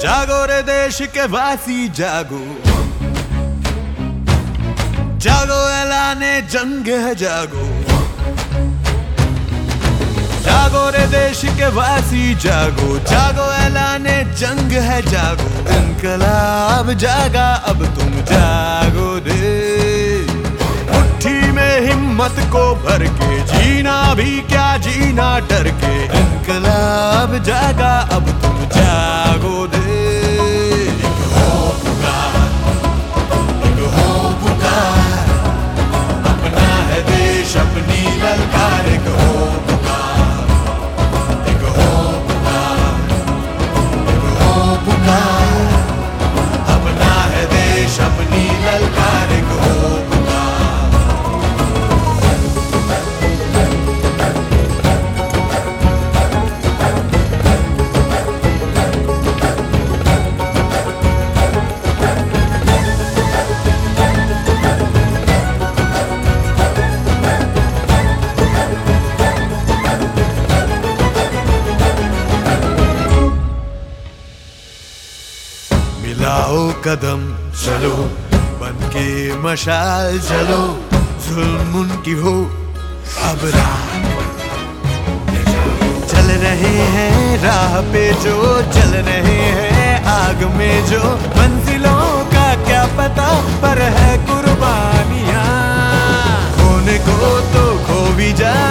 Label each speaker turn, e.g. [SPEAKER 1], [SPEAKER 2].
[SPEAKER 1] जागो रे देश के वासी जागो, जागो ऐलाने जंग है जागो। जागो रे देश के वासी जागो, जागो ऐलाने जंग है जागो। इनकलाब जागा अब तुम जागो रे, मुट्ठी में हिम्मत को भर के, जीना भी क्या जीना डर के। इनकलाब जागा अब तुम जागो रे। अपना है देश अपनी ललकार, एक हो पुकार, एक हो पुकार, एक हो पुकार। अपना है देश अपनी ललकार, एक हो पुकार। मिलाओ कदम चलो, बन के मशाल चलो। जुल्म उनकी हो अब रात, चल रहे हैं राह पे जो, चल रहे हैं आग में जो। मंजिलों का क्या पता पर है कुर्बानियां, खोने को तो खो भी जा